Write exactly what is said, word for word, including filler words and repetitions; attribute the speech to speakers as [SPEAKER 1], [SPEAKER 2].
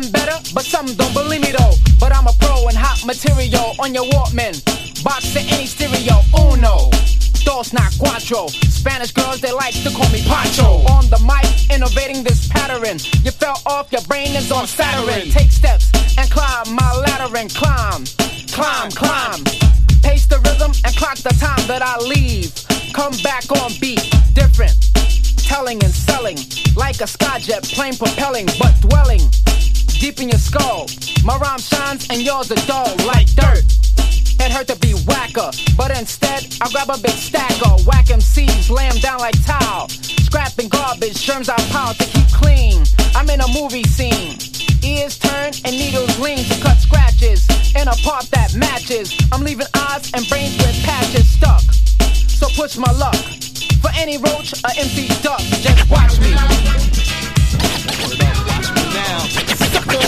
[SPEAKER 1] I'm better, but some don't believe me though. But I'm a pro and hot material on your Walkman. Box to any stereo, uno, dos, not cuatro. Spanish girls, they like to call me Pancho. On the mic, innovating this pattern. You fell off, your brain is on Saturn. Take steps and climb my ladder and climb, climb, climb. Pace the rhythm and clock the time that I leave. Come back on beat, different. Telling and selling, like a skyjet plane propelling, but dwelling deep in your skull. My rhyme shines and yours are dull, like dirt. It hurt to be whacker, but instead I grab a big stacker. Whack M Cs, lay 'em down like tile. Scrapping garbage, germs I pile to keep clean. I'm in a movie scene. Ears turn and needles lean to cut scratches in a part that matches. I'm leaving eyes and brains with patches stuck. So push my luck. For any roach or empty duck, just watch me.